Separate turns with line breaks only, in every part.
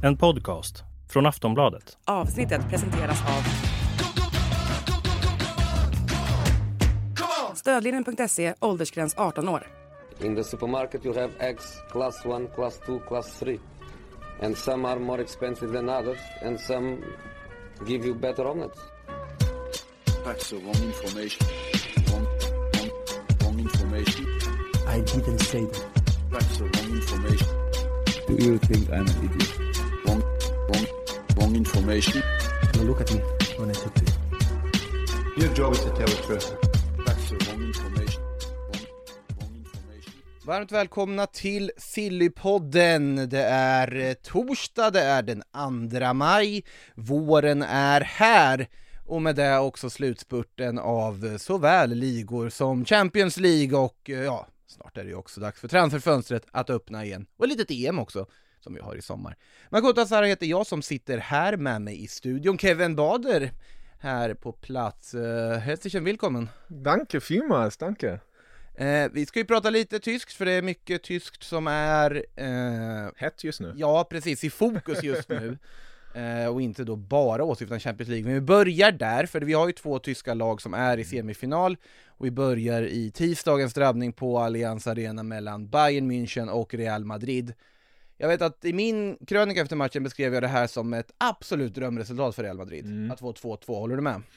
En podcast från Aftonbladet.
Avsnittet presenteras av Stödlinjen.se, åldersgräns 18 år.
In the supermarket you have eggs class 1, class 2, class 3. And some are more expensive than others and some give you better omelets.
That's the wrong information. Wrong information.
I didn't say that.
That's the wrong information.
Do you think I'm an idiot?
Wrong information.
Now look at me when I talk to you.
Your job is to tell the truth.
That's the wrong information. Wrong information.
Varmt välkomna till Sillypodden. Det är torsdag, det är den 2 maj. Våren är här. Och med det också slutspurten av såväl ligor som Champions League och snart är det ju också dags för transferfönstret att öppna igen. Och litet EM också som vi har i sommar. Makota Sara heter jag som sitter här med mig i studion. Kevin Bader här på plats. Herzlichen willkommen.
Danke vielmals, danke.
Vi ska ju prata lite tyskt för det är mycket tyskt som är
hett just nu.
Ja, precis, i fokus just nu. Och inte då bara åsyftande Champions League. Men vi börjar där, för vi har ju 2 tyska lag som är i semifinal. Och vi börjar i tisdagens drabbning på Allianz Arena mellan Bayern München och Real Madrid. Jag vet att i min krönika efter matchen beskrev jag det här som ett absolut drömresultat för Real Madrid. Att få 2-2, håller du med?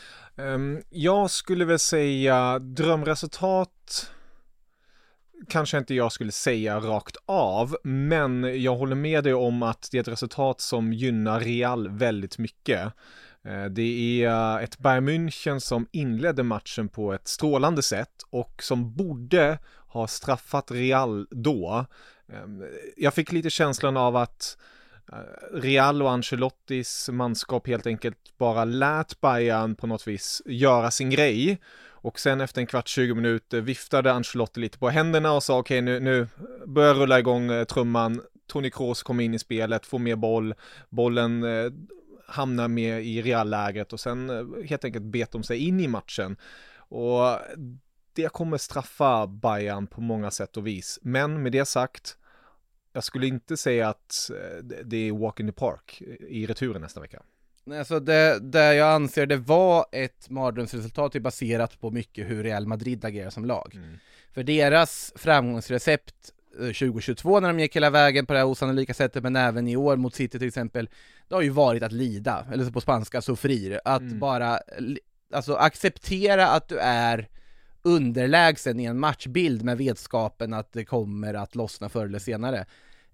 Jag skulle väl säga drömresultat kanske inte jag skulle säga rakt av, men jag håller med dig om att det är ett resultat som gynnar Real väldigt mycket. Det är ett Bayern München som inledde matchen på ett strålande sätt och som borde ha straffat Real då. Jag fick lite känslan av att Real och Ancelottis manskap helt enkelt bara lät Bayern på något vis göra sin grej. Och sen efter en kvart 20 minuter viftade Ancelotti lite på händerna och sa okej, nu börjar rulla igång trumman. Toni Kroos kom in i spelet, får mer bollen hamnar med i realläget och sen helt enkelt bet de sig in i matchen. Och det kommer straffa Bayern på många sätt och vis. Men med det sagt, jag skulle inte säga att det är walk in the park i returen nästa vecka.
Alltså det jag anser det var ett mardrömsresultat är baserat på mycket hur Real Madrid agerar som lag. För deras framgångsrecept 2022 när de gick hela vägen på det här osannolika sättet, men även i år mot City till exempel, det har ju varit att lida, eller så på spanska sufrir, att bara alltså acceptera att du är underlägsen i en matchbild med vetskapen att det kommer att lossna förr eller senare.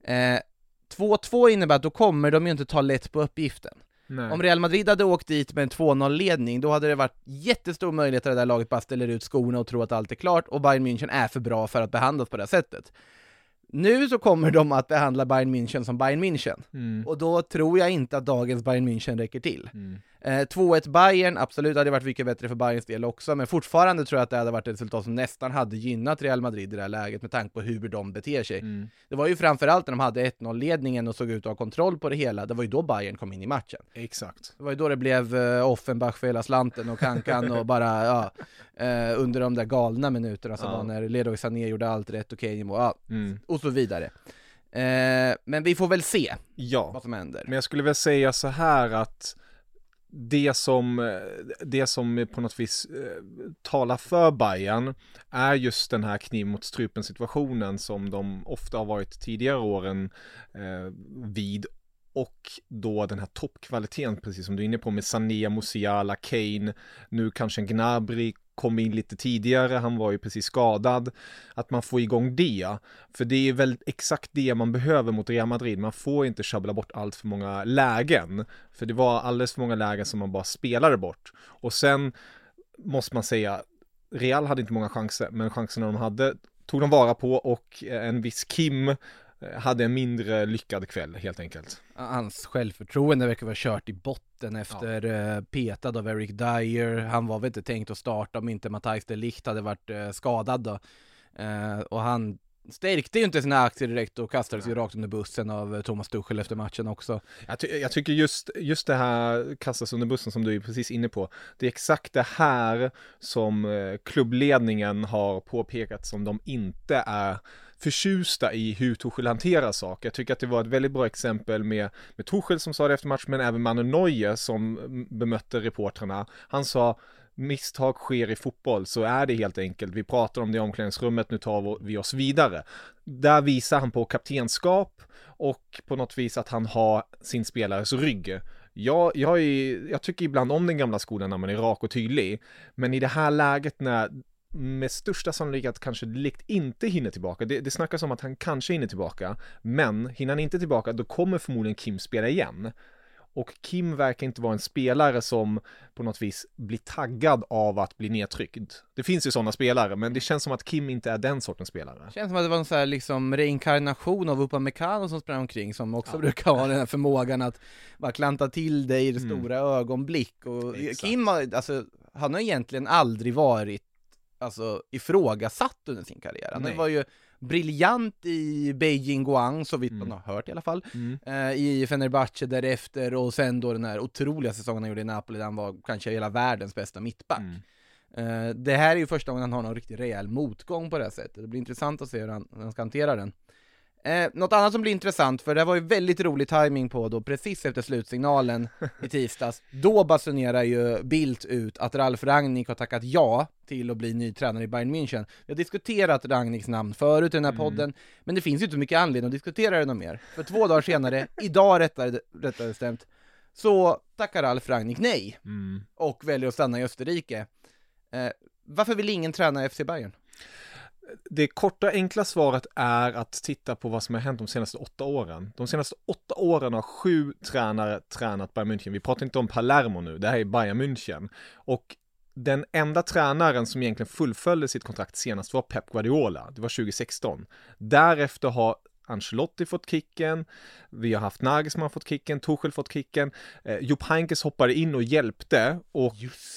2-2 innebär att då kommer de ju inte ta lätt på uppgiften. Nej. Om Real Madrid hade åkt dit med en 2-0-ledning, då hade det varit jättestor möjlighet att det där laget bara ställer ut skorna och tror att allt är klart, och Bayern München är för bra för att behandlas på det här sättet. Nu så kommer de att behandla Bayern München som Bayern München. Och då tror jag inte att dagens Bayern München räcker till. 2-1 Bayern, absolut hade varit mycket bättre för Bayerns del också, men fortfarande tror jag att det hade varit ett resultat som nästan hade gynnat Real Madrid i det här läget med tanke på hur de beter sig. Det var ju framförallt när de hade 1-0-ledningen och såg ut att ha kontroll på det hela, det var ju då Bayern kom in i matchen.
Exakt.
Det var ju då det blev Offenbach för hela slanten och Kankan och bara under de där galna minuterna som var när Leroy Sané gjorde allt rätt och så vidare. Men vi får väl se vad som händer.
Men jag skulle väl säga så här att det som på något vis talar för Bayern är just den här kniv mot strupen situationen som de ofta har varit tidigare åren vid, och då den här toppkvaliteten, precis som du är inne på, med Sané, Musiala, Kane, nu kanske en Gnabry kom in lite tidigare, han var ju precis skadad, att man får igång det, för det är väl exakt det man behöver mot Real Madrid. Man får inte sjabbla bort allt för många lägen, för det var alldeles för många lägen som man bara spelade bort. Och sen måste man säga, Real hade inte många chanser, men chanserna de hade tog de vara på, och en viss Kim hade en mindre lyckad kväll helt enkelt.
Hans självförtroende verkar vara kört i botten efter petad av Eric Dyer. Han var väl inte tänkt att starta om inte Matthijs de Ligt hade varit skadad då. Och han stärkte ju inte sina aktier direkt och kastades ju rakt under bussen av Thomas Tuchel efter matchen också.
Jag tycker just det här kastas under bussen som du är precis inne på. Det är exakt det här som klubbledningen har påpekat som de inte är förtjusta i hur Tuchel hanterar saker. Jag tycker att det var ett väldigt bra exempel med Tuchel som sa det efter match, men även Manuel Neuer som bemötte reportrarna. Han sa, misstag sker i fotboll, så är det helt enkelt. Vi pratar om det i omklädningsrummet, nu tar vi oss vidare. Där visar han på kaptenskap och på något vis att han har sin spelares rygg. Jag tycker ibland om den gamla skolan när man är rak och tydlig, men i det här läget när med största sannolikhet kanske likt inte hinner tillbaka. Det snackas om att han kanske hinner tillbaka, men hinner han inte tillbaka, då kommer förmodligen Kim spela igen. Och Kim verkar inte vara en spelare som på något vis blir taggad av att bli nedtryckt. Det finns ju sådana spelare, men det känns som att Kim inte är den sortens spelare.
Det känns som att det var en sån här liksom reinkarnation av Upamecano som sprang omkring, som också brukar ha den här förmågan att bara klanta till dig i det stora ögonblick. Och Kim, alltså, han har egentligen aldrig varit ifrågasatt under sin karriär. Han var ju briljant i Beijing Guang, så vitt man har hört i alla fall. I Fenerbahce därefter, och sen då den här otroliga säsongen han gjorde i Napoli där han var kanske hela världens bästa mittback. Det här är ju första gången han har någon riktigt rejäl motgång på det här sättet. Det blir intressant att se hur han ska hantera den. Något annat som blir intressant, för det var ju väldigt rolig timing på då precis efter slutsignalen i tisdags. Då basunerar ju Bildt ut att Ralf Rangnick har tackat ja till att bli ny tränare i Bayern München. Vi har diskuterat Rangnicks namn förut i den här podden, men det finns ju inte mycket anledning att diskutera det något mer. För 2 dagar senare, idag rättare bestämt, så tackar Ralf Rangnick nej och väljer att stanna i Österrike. Varför vill ingen träna FC Bayern?
Det korta enkla svaret är att titta på vad som har hänt de senaste 8 åren. De senaste 8 åren har 7 tränare tränat Bayern München. Vi pratar inte om Palermo nu, det här är Bayern München. Och den enda tränaren som egentligen fullföljde sitt kontrakt senast var Pep Guardiola. Det var 2016. Därefter har Ancelotti fått kicken, vi har haft Nagelsmann fått kicken, Tuchel fått kicken, Jupp Heynckes hoppade in och hjälpte och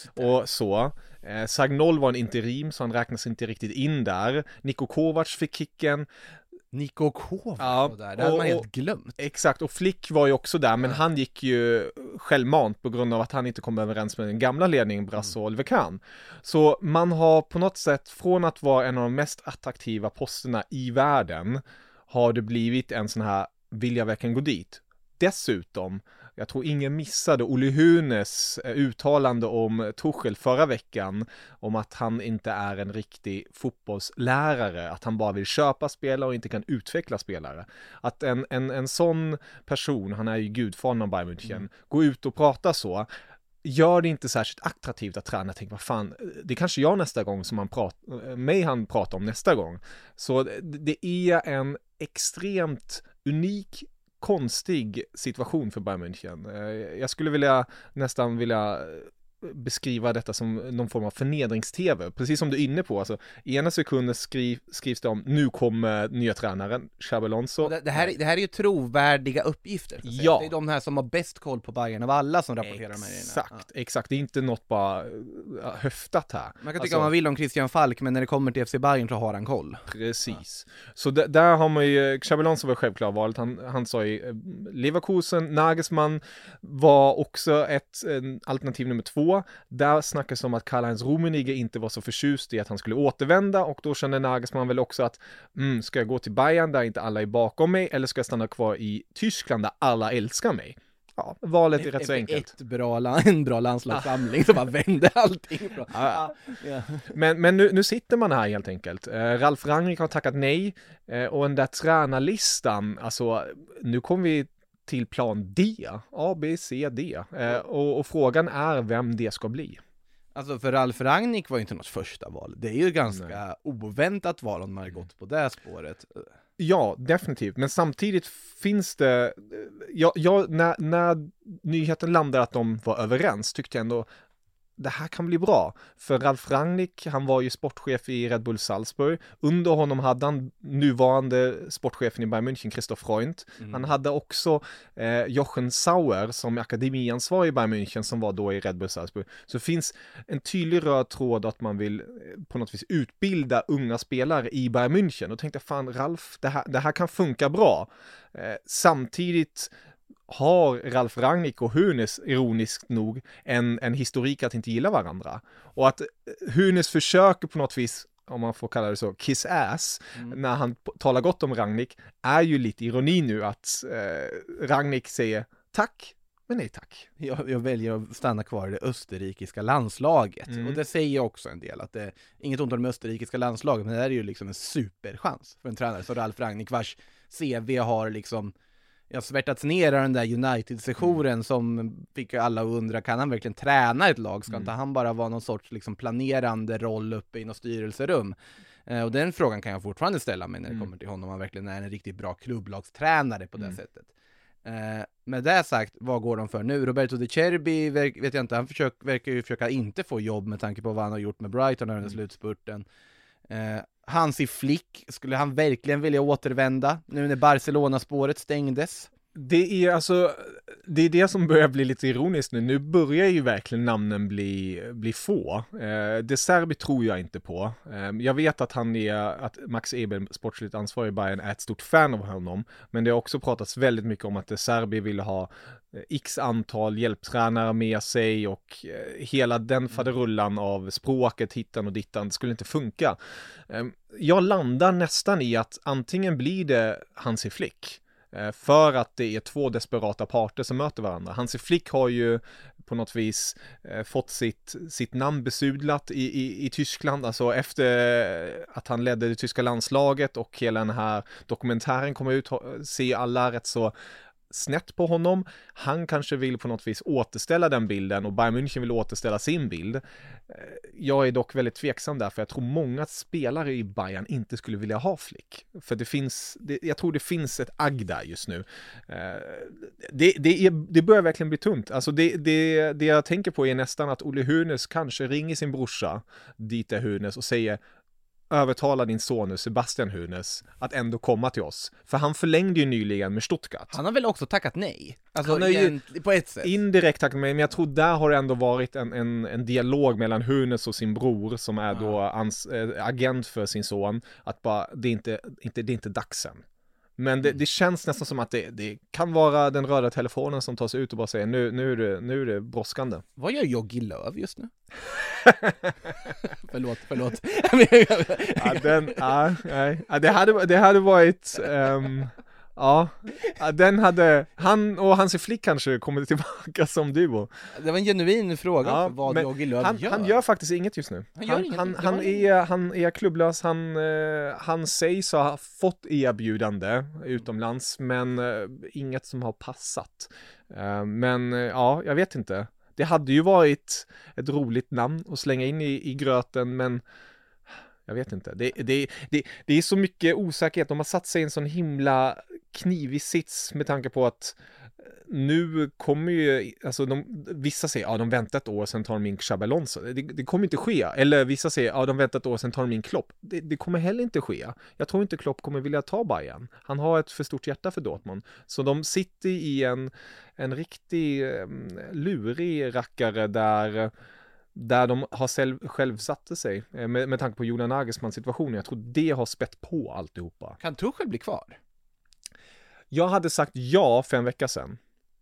så. Sagnol var en interim, så han räknas inte riktigt in där. Niko Kovac fick kicken.
Niko Kovac var där, det hade man helt glömt.
Exakt, och Flick var ju också där, men han gick ju självmant på grund av att han inte kom överens med den gamla ledningen, Brasse och Oliver Kahn. Så man har på något sätt, från att vara en av de mest attraktiva posterna i världen, har det blivit en sån här, vill jag verkligen gå dit? Dessutom, jag tror ingen missade Uli Hunes uttalande om Tuchel förra veckan, om att han inte är en riktig fotbollslärare, att han bara vill köpa spelare och inte kan utveckla spelare. Att en sån person, han är ju gudfadern av Bayern München, går ut och pratar så, gör det inte särskilt attraktivt att träna. Tänk, vad fan, det är kanske jag nästa gång som han pratar om nästa gång. Så det är en extremt unik, konstig situation för Bayern München. Jag skulle nästan vilja beskriva detta som någon form av förnedrings-tv. Precis som du är inne på. Alltså, i ena sekunden skrivs det om, nu kommer nya tränaren, Xabi Alonso.
Det här är ju trovärdiga uppgifter.
Ja.
Det är de här som har bäst koll på Bayern av alla som rapporterar de här grejerna.
Exakt. Det är inte något bara höftat här.
Man kan tycka vad man vill om Christian Falk, men när det kommer till FC Bayern så har han koll.
Precis. Så där har man ju, Xabi Alonso var självklart valet. Han sa i Leverkusen, Nagelsmann var också ett alternativ nummer 2. Där snackas om att Karl-Heinz Rummenigge inte var så förtjust i att han skulle återvända, och då kände Nagelsmann väl också att ska jag gå till Bayern där inte alla är bakom mig, eller ska jag stanna kvar i Tyskland där alla älskar mig? Ja, valet är rätt så enkelt.
En bra landslagssamling som bara vände allting.
Men nu sitter man här helt enkelt. Ralf Rangnick har tackat nej, och den där tränarlistan, alltså nu kommer vi till plan D, A, B, C, D. Och frågan är vem det ska bli.
Alltså för Ralf Rangnick var ju inte något första val. Det är ju ganska oväntat val om man har gått på det spåret.
Ja, definitivt. Men samtidigt finns det... när nyheten landade att de var överens tyckte jag ändå det här kan bli bra. För Ralf Rangnick, han var ju sportchef i Red Bull Salzburg. Under honom hade han nuvarande sportchefen i Bayern München, Christoph Freund. Han hade också Jochen Sauer som akademiansvarig i Bayern München, som var då i Red Bull Salzburg. Så det finns en tydlig röd tråd att man vill på något vis utbilda unga spelare i Bayern München. Och tänkte fan, Ralf, det här kan funka bra. Samtidigt har Ralf Rangnick och Hunes ironiskt nog en historik att inte gilla varandra. Och att Hunes försöker på något vis om man får kalla det så, kiss ass, när han talar gott om Rangnick, är ju lite ironi nu att Rangnick säger tack, men nej tack.
Jag väljer att stanna kvar i det österrikiska landslaget. Och det säger jag också en del, att det är inget ont om det österrikiska landslaget, men det här är ju liksom en superchans för en tränare som Ralf Rangnick, vars CV har liksom svärtats ner av den där United-sessionen som fick alla att undra, kan han verkligen träna ett lag? Ska inte han bara vara någon sorts liksom planerande roll uppe i något styrelserum? Och den frågan kan jag fortfarande ställa mig när det kommer till honom, om han verkligen är en riktigt bra klubblagstränare på det sättet. Med det sagt, vad går de för nu? Roberto De Cerbi vet jag inte, han verkar ju försöka inte få jobb med tanke på vad han har gjort med Brighton under slutspurten. Hansi Flick, skulle han verkligen vilja återvända nu när Barcelona-spåret stängdes?
Det är det som börjar bli lite ironiskt nu. Nu börjar ju verkligen namnen bli få. De Cerbi tror jag inte på. Jag vet att att Max Eber, sportsligt ansvarig i Bayern, är ett stort fan av honom. Men det har också pratats väldigt mycket om att De Cerbi vill ha x antal hjälptränare med sig och hela den faderullan av språket, hittan och dittan, det skulle inte funka. Jag landar nästan i att antingen blir det Hansi Flick, för att det är två desperata parter som möter varandra. Hansi Flick har ju på något vis fått sitt namn besudlat i Tyskland, alltså efter att han ledde det tyska landslaget och hela den här dokumentären kom ut, ser alla rätt så snett på honom. Han kanske vill på något vis återställa den bilden och Bayern München vill återställa sin bild. Jag är dock väldigt tveksam där, för jag tror många spelare i Bayern inte skulle vilja ha Flick. För jag tror det finns ett agg där just nu. Det börjar verkligen bli tunt. Alltså det jag tänker på är nästan att Uli Hoeneß kanske ringer sin brorsa Dieter Hoeneß och säger: övertala din son Sebastian Hoeneß att ändå komma till oss. För han förlängde ju nyligen med Stuttgart.
Han har väl också tackat nej? Alltså
han har ju
på ett sätt.
Indirekt tackat nej, men jag tror där har det ändå varit en dialog mellan Hoeneß och sin bror som är då agent för sin son, att bara, det är inte dags än. Men det känns nästan som att det kan vara den röda telefonen som tas ut och bara säger nu är det brådskande.
Vad gör Jogi Löw just nu? Förlåt.
Det hade varit den hade han och Hansi Flick kanske kommit tillbaka som duo.
Det var en genuin fråga för vad Jogi Löw gör.
Han gör faktiskt inget just nu. Han är klubblös. Han sägs ha fått erbjudande utomlands, men inget som har passat. Men jag vet inte. Det hade ju varit ett roligt namn att slänga in i gröten, men jag vet inte. Det är så mycket osäkerhet. De har satt sig i en sån himla knivig sits med tanke på att nu kommer ju, alltså vissa säger, de väntar ett år sen tar de in Xabi Alonso. Det kommer inte ske. Eller vissa säger, de väntar ett år sen tar de in Klopp. Det kommer heller inte ske. Jag tror inte Klopp kommer vilja ta Bayern. Han har ett för stort hjärta för Dortmund. Så de sitter i en riktig lurig rackare där de har själv satte sig med tanke på Julian Nagelsmanns situation. Jag tror det har spett på alltihopa.
Kan Tuchel bli kvar?
Jag hade sagt ja för en vecka sedan.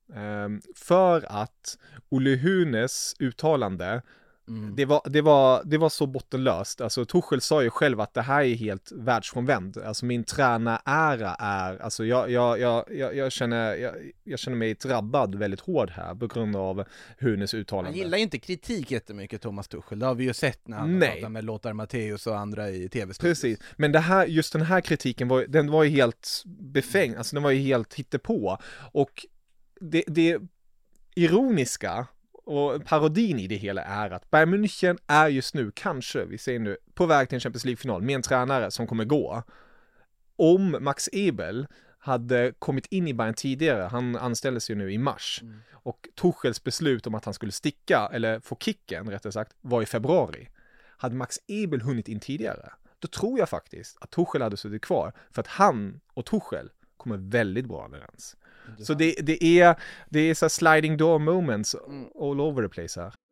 För att Uli Hoeneß uttalande det var så bottenlöst. Alltså Tuchel sa ju själv att det här är helt världsfrånvänd. Alltså min tränarera är, alltså jag känner mig drabbad väldigt hård här på grund av Hoeneß uttalande.
Han gillar ju inte kritik jättemycket, Thomas Tuchel. Det har vi ju sett när han pratar med Lothar Matthäus och andra i tv-studios.
Precis, men just den här kritiken var ju helt befängd. Alltså den var ju helt hittepå. Och det ironiska och parodin i det hela är att Bayern München är just nu, kanske, vi ser nu, på väg till en Champions League-final med en tränare som kommer gå. Om Max Ebel hade kommit in i Bayern tidigare, han anställdes ju nu i mars, och Tuchels beslut om att han skulle sticka, eller få kicken rättare sagt, var i februari. Hade Max Ebel hunnit in tidigare, då tror jag faktiskt att Tuchel hade suttit kvar, för att han och Tuchel kommer väldigt bra överens. Så det är så sliding door moments all over the place här.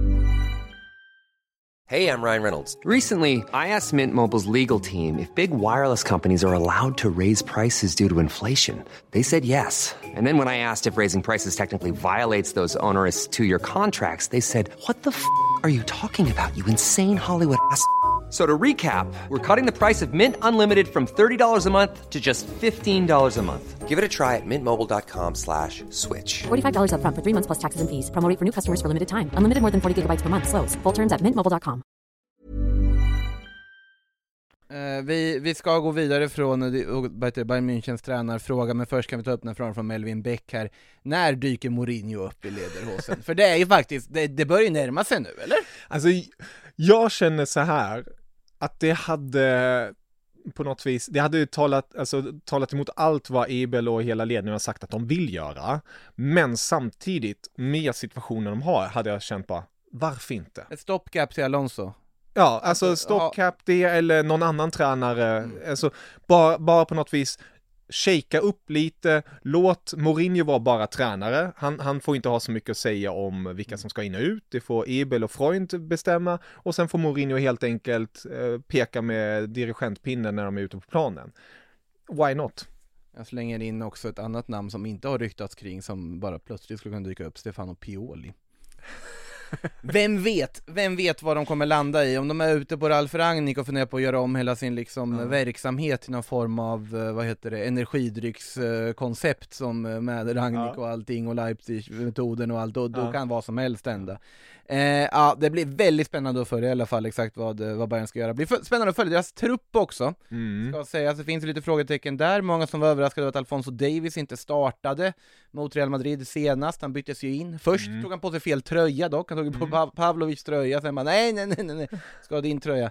Hey, I'm Ryan Reynolds. Recently, I asked Mint Mobile's legal team if big wireless companies are allowed to raise prices due to inflation. They said yes. And then when I asked if raising prices technically violates those onerous 2-year contracts, they said, "What the f*** are you talking about, you insane Hollywood ass?" So to recap, we're cutting the price of Mint Unlimited from $30 a month to just $15 a month. Give it a try at mintmobile.com/switch.
$45 up front for 3 months plus taxes and fees. Promo rate for new customers for limited time. Unlimited more than 40 gigabytes per month. Slows full terms at mintmobile.com.
Vi ska gå vidare från Bayern Münchens tränarfråga, men först kan vi ta upp den frågan från Melvin Bäck här. När dyker Mourinho upp i Lederhosen? För det är ju faktiskt, det börjar ju närma sig nu, eller?
Alltså, jag känner så här att det hade på något vis, det hade ju talat emot allt vad Ebel och hela ledningen har sagt att de vill göra, men samtidigt med situationen de har hade jag känt bara, varför inte?
Ett stopgap till Alonso.
Ja, alltså stopgap det eller någon annan tränare, alltså bara på något vis shakea upp lite, låt Mourinho vara bara tränare, han får inte ha så mycket att säga om vilka som ska in och ut, det får Ebel och Freund bestämma, och sen får Mourinho helt enkelt peka med dirigentpinnen när de är ute på planen. Why not?
Jag slänger in också ett annat namn som inte har ryktats kring, som bara plötsligt skulle kunna dyka upp, Stefano Pioli. Vem vet vad de kommer landa i, om de är ute på Ralf Rangnick och funderar på att göra om hela sin verksamhet till någon form av energidryckskoncept som med Rangnick och allting och Leipzig-metoden och allt, då kan vad som helst hända. Det blir väldigt spännande att följa i alla fall exakt vad Bayern ska göra. Det blir spännande att följa deras trupp också. Ska säga att det finns lite frågetecken där. Många som var överraskade att Alphonso Davies inte startade mot Real Madrid senast. Han byttes ju in. Först tog han på sig fel tröja dock. Han tog på Pavlovics tröja. Sen bara nej. Ska ha din tröja.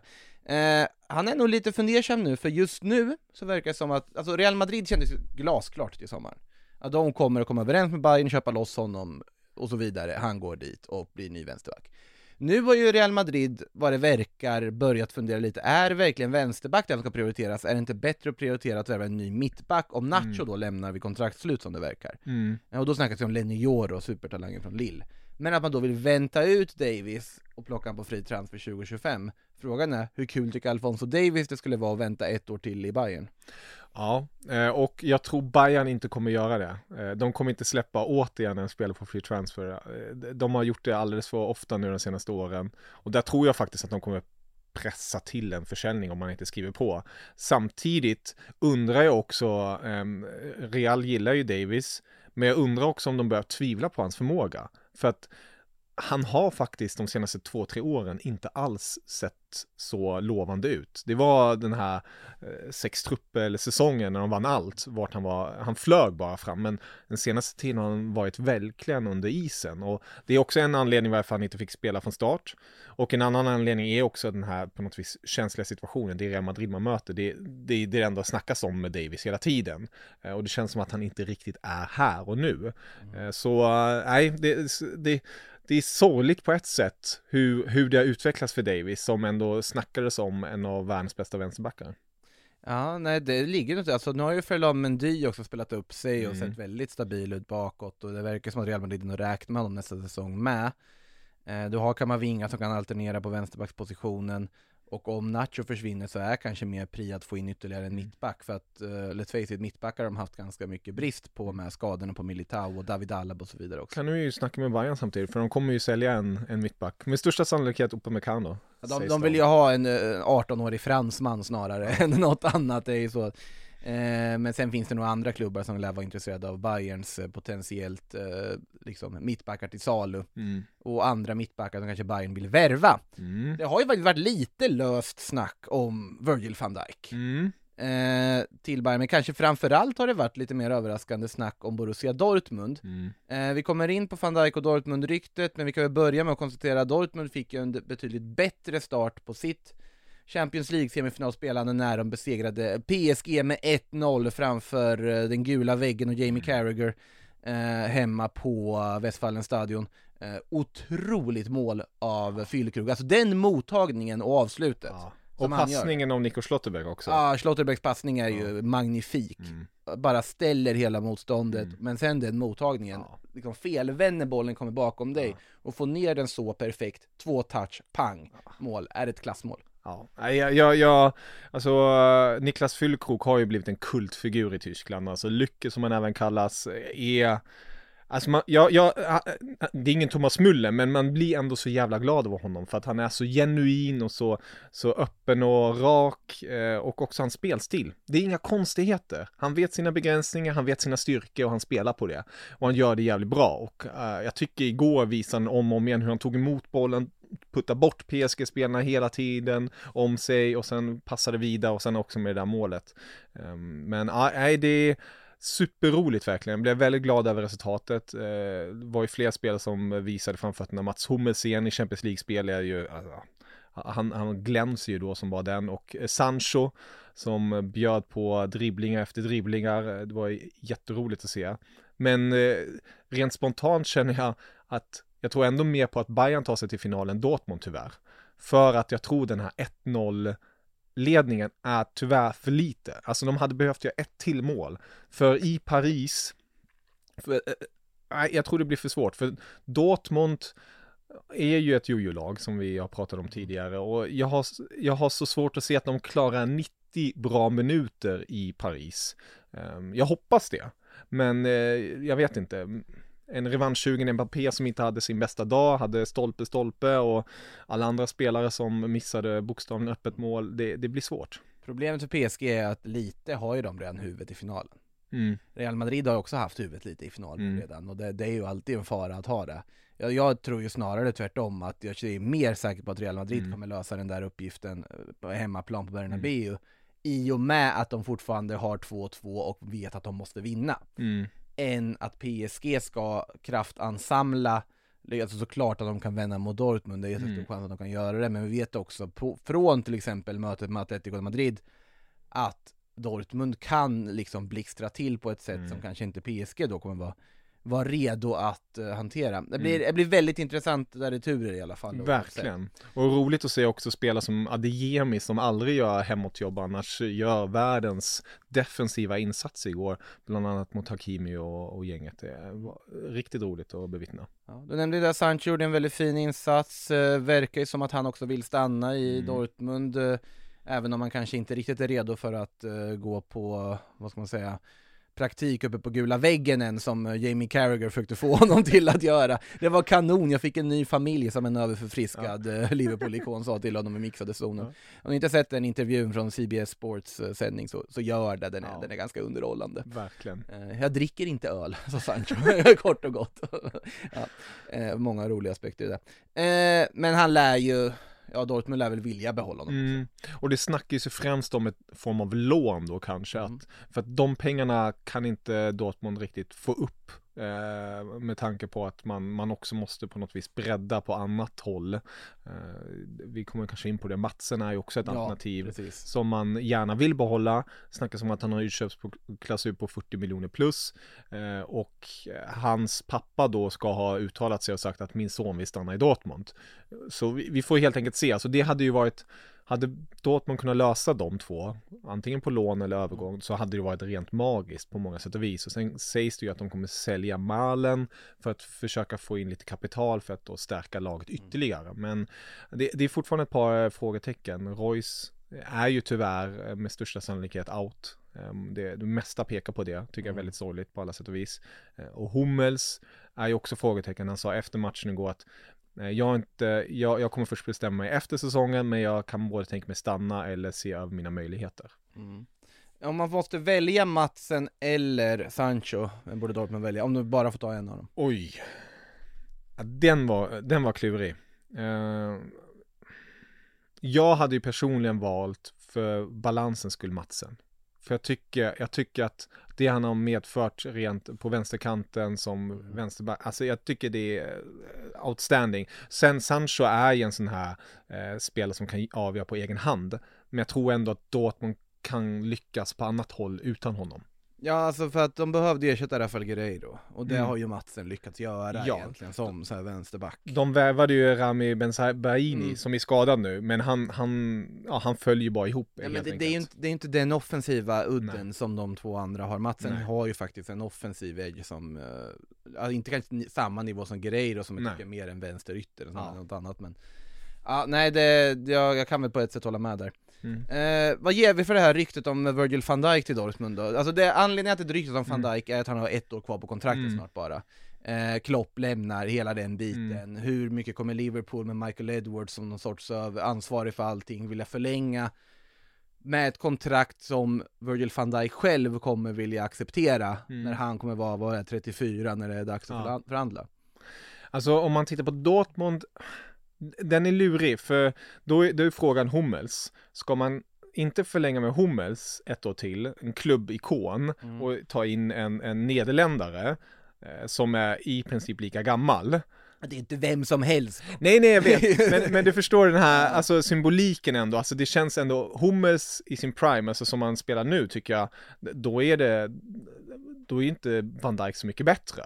Han är nog lite fundersam nu, för just nu så verkar det som att alltså Real Madrid kändes glasklart till sommaren. Att de kommer att komma överens med Bayern, köpa loss honom och så vidare. Han går dit och blir ny vänsterback. Nu har ju Real Madrid, vad det verkar, börjat fundera lite. Är verkligen vänsterback den ska prioriteras? Är det inte bättre att prioritera att värva en ny mittback om Nacho då lämnar vid kontraktslut som det verkar? Och då snackas det om Lenny Joro och supertalangen från Lille. Men att man då vill vänta ut Davies och plocka han på fri transfer 2025. Frågan är, hur kul tycker Alphonso Davies det skulle vara att vänta ett år till i Bayern?
Ja, och jag tror Bayern inte kommer göra det. De kommer inte släppa återigen en spelare på free transfer. De har gjort det alldeles för ofta nu de senaste åren. Och där tror jag faktiskt att de kommer pressa till en försäljning om man inte skriver på. Samtidigt undrar jag också, Real gillar ju Davies, men jag undrar också om de börjar tvivla på hans förmåga. För att han har faktiskt de senaste 2-3 åren inte alls sett så lovande ut. Det var den här 6-truppel-säsongen när de vann allt, vart han flög bara fram, men den senaste tiden har han varit verkligen under isen, och det är också en anledning varför han inte fick spela från start, och en annan anledning är också den här på något vis känsliga situationen, det är Real Madrid man möter, det är det enda snackas om med Davies hela tiden, och det känns som att han inte riktigt är här och nu. Så nej, det är sorgligt på ett sätt hur det har utvecklats för Davies, som ändå snackades om en av världens bästa vänsterbackar.
Ja, nej, det ligger inte. Alltså, nu har ju Ferland Mendy också spelat upp sig och sett väldigt stabil ut bakåt, och det verkar som att Real Madrid nog räknar med honom nästa säsong med. Du har Kamavinga som kan alternera på vänsterbackspositionen, och om Nacho försvinner så är kanske mer pri att få in ytterligare en mittback, för att let's face it, mittbackar har de haft ganska mycket brist på med skadorna på Militao och David Alaba och så vidare också.
Kan du ju snacka med Bayern samtidigt, för de kommer ju sälja en mittback med största sannolikhet Upamecano.
De vill ju ha en 18-årig fransman snarare än något annat, det är ju så. Men sen finns det nog andra klubbar som lär vara intresserade av Bayerns potentiellt liksom mittbackar till salu, och andra mittbackar som kanske Bayern vill värva. Det har ju faktiskt varit lite löst snack om Virgil van Dijk till Bayern, men kanske framförallt har det varit lite mer överraskande snack om Borussia Dortmund. Vi kommer in på van Dijk och Dortmund-ryktet, men vi kan väl börja med att konstatera att Dortmund fick en betydligt bättre start på sitt Champions League-semifinalspelande när de besegrade PSG med 1-0 framför den gula väggen och Jamie Carragher hemma på Westfalenstadion. Otroligt mål av Füllkrug. Alltså den mottagningen och avslutet. Ja.
Och passningen av Nico Schlotterbeck också.
Ja, Schlotterbecks passning är ju magnifik. Bara ställer hela motståndet. Men sen den mottagningen, liksom felvänder bollen, kommer bakom dig och får ner den så perfekt. 2 touch, pang, mål. Är ett klassmål.
Ja, alltså Niklas Füllkrug har ju blivit en kultfigur i Tyskland. Alltså Lycke, som han även kallas, är Alltså det är ingen Thomas Müller, men man blir ändå så jävla glad av honom för att han är så genuin och så öppen och rak, och också hans spelstil. Det är inga konstigheter. Han vet sina begränsningar, han vet sina styrkor och han spelar på det. Och han gör det jävligt bra. Och jag tycker igår visade han om och om igen hur han tog emot bollen, putta bort PSG-spelarna hela tiden om sig och sen passade vidare och sen också med det där målet. Men det är superroligt verkligen. Jag blev väldigt glad över resultatet. Det var ju fler spelare som visade framfötterna. Mats Hummels igen i Champions League-spel är ju, han glänser ju då som var den, och Sancho som bjöd på dribblingar efter dribblingar. Det var jätteroligt att se. Men rent spontant känner jag att jag tror ändå mer på att Bayern tar sig till finalen Dortmund tyvärr. För att jag tror den här 1-0 ledningen är tyvärr för lite. Alltså de hade behövt göra ett till mål. För i Paris, jag tror det blir för svårt. För Dortmund är ju ett jojo-lag som vi har pratat om tidigare. Och jag har så svårt att se att de klarar 90 bra minuter i Paris. Jag hoppas det. Men jag vet inte. En revansch-sugen Mbappé som inte hade sin bästa dag, hade stolpe och alla andra spelare som missade bokstavligen öppet mål, det blir svårt.
Problemet för PSG är att lite har ju de redan huvudet i finalen. Real Madrid har också haft huvudet lite i finalen redan, och det är ju alltid en fara att ha det. Jag tror ju snarare tvärtom, att jag är mer säker på att Real Madrid kommer lösa den där uppgiften på hemmaplan på Bernabéu, i och med att de fortfarande har 2-2 och vet att de måste vinna. Än att PSG ska kraftansamla. Alltså såklart att de kan vända mot Dortmund, det är jättestor chans att de kan göra det, men vi vet också från till exempel mötet med Atletico Madrid att Dortmund kan liksom blixtra till på ett sätt som kanske inte PSG då kommer vara redo att hantera. Det blir väldigt intressant där i turer i alla fall. Då,
verkligen. Och roligt att se också spela som Adeyemi som aldrig gör hemåtjobb annars, gör världens defensiva insats igår, bland annat mot Hakimi och gänget. Det var riktigt roligt att bevittna.
Ja, du nämnde där Sancho gjorde en väldigt fin insats. Verkar ju som att han också vill stanna i Dortmund, även om man kanske inte riktigt är redo för att gå på, vad ska man säga, praktik uppe på gula väggen än som Jamie Carragher försökte få honom till att göra. Det var kanon, jag fick en ny familj som en överförfriskad Liverpool-ikon sa till honom i mixade zonen. Om ni inte sett den intervjun från CBS Sports sändning så gör det, den är ganska underhållande.
Verkligen.
Jag dricker inte öl, sa Sancho, kort och gott. Många roliga aspekter i det. Men han lär ju, Dortmund lär väl vilja behålla honom.
Och det snackar ju sig främst om ett form av lån då kanske. För att de pengarna kan inte Dortmund riktigt få upp. Med tanke på att man också måste på något vis bredda på annat håll. Vi kommer kanske in på det. Matsen är ju också ett alternativ som man gärna vill behålla. Snackas om att han har utköpsklausul på 40 miljoner plus. Och hans pappa då ska ha uttalat sig och sagt att min son vill stanna i Dortmund. Så vi får helt enkelt se. Alltså det hade ju varit, hade Dortmund kunnat lösa de två, antingen på lån eller övergång, så hade det varit rent magiskt på många sätt och vis. Och sen sägs det ju att de kommer sälja Malen för att försöka få in lite kapital för att då stärka laget ytterligare. Men det är fortfarande ett par frågetecken. Royce är ju tyvärr med största sannolikhet out. Det mesta pekar på det, tycker jag är väldigt sorgligt på alla sätt och vis. Och Hummels är ju också frågetecken. Han sa efter matchen igår att jag kommer först bestämma mig efter säsongen, men jag kan både tänka mig stanna eller se över mina möjligheter.
Om man måste välja Matsen eller Sancho, vem borde Dortmund välja? Om du bara får ta en av dem.
Oj. Ja, den var klurig. Jag hade ju personligen valt för balansens skull Matsen. För jag tycker att det han har medfört rent på vänsterkanten som vänsterback, alltså jag tycker det är outstanding. Sen Sancho är ju en sån här spelare som kan avgöra på egen hand. Men jag tror ändå att Dortmund kan lyckas på annat håll utan honom.
Ja, alltså för att de behövde ersätta Rafael Guerreiro. Och det har ju Matsen lyckats göra egentligen som så här vänsterback.
De värvade ju Rami Bensebaini som är skadad nu. Men han följer bara ihop.
Ja, men det är inte den offensiva udden som de två andra har. Matsen har ju faktiskt en offensiv edge som inte kanske samma nivå som Guerreiro som är mer än vänsterytter eller något annat. Men jag kan väl på ett sätt hålla med där. Vad ger vi för det här ryktet om Virgil van Dijk till Dortmund då? Alltså anledningen till ryktet om van Dijk är att han har 1 år kvar på kontraktet snart bara. Klopp lämnar hela den biten. Hur mycket kommer Liverpool med Michael Edwards som någon sorts av ansvarig för allting vilja förlänga med ett kontrakt som Virgil van Dijk själv kommer vilja acceptera när han kommer vara 34 när det är dags att förhandla.
Alltså om man tittar på Dortmund, den är lurig, för då är frågan Hummels. Ska man inte förlänga med Hummels ett år till, en klubbikon, och ta in en nederländare som är i princip lika gammal?
Det är inte vem som helst.
Nej, jag vet. Men du förstår den här alltså, symboliken ändå. Alltså, det känns ändå, Hummels i sin prime, alltså som han spelar nu, tycker jag, då är inte Van Dijk så mycket bättre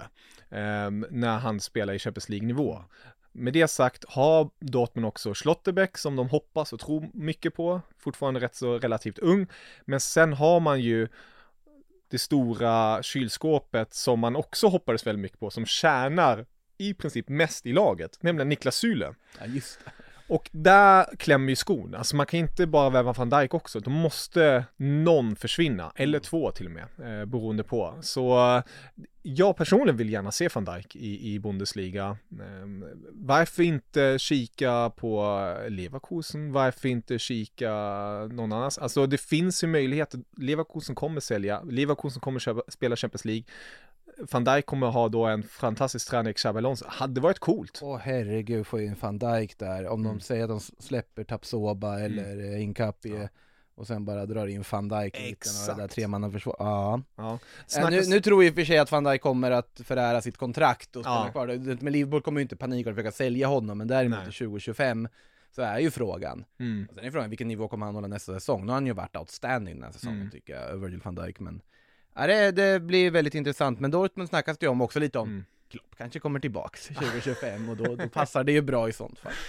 när han spelar i Champions League-nivå. Med det sagt har Dortmund också Schlotterbeck som de hoppas och tror mycket på. Fortfarande rätt så relativt ung. Men sen har man ju det stora kylskåpet som man också hoppades väldigt mycket på, som tjänar i princip mest i laget, nämligen Niklas Süle.
Ja, just det.
Och där klämmer ju skon. Alltså man kan inte bara väva Van Dijk också. Då måste någon försvinna. Eller två till och med. Beroende på. Så jag personligen vill gärna se Van Dijk i Bundesliga. Varför inte kika på Leverkusen? Varför inte kika någon annans? Alltså det finns ju möjligheter. Leverkusen kommer sälja. Leverkusen kommer spela Champions League. Van Dijk kommer ha då en fantastisk tränare, Xabi Alonso. Hade varit coolt.
Herregud, får ju en Van Dijk där. Om de säger att de släpper Tapsoba eller Hincapié och sen bara drar in Van Dijk och där tremannaförsvar. Ja. Nu tror jag i och för sig att Van Dijk kommer att förära sitt kontrakt och spela kvar. Men Liverpool kommer ju inte panika och försöka sälja honom, men däremot 2025 så är ju frågan. Och sen är frågan, vilken nivå kommer han hålla nästa säsong? Nu har han ju varit outstanding den här säsongen tycker jag, Virgil van Dijk, men det blir väldigt intressant. Men Dortmund snackas det om också lite om Klopp kanske kommer tillbaks 2025 och då passar det ju bra i sånt fall.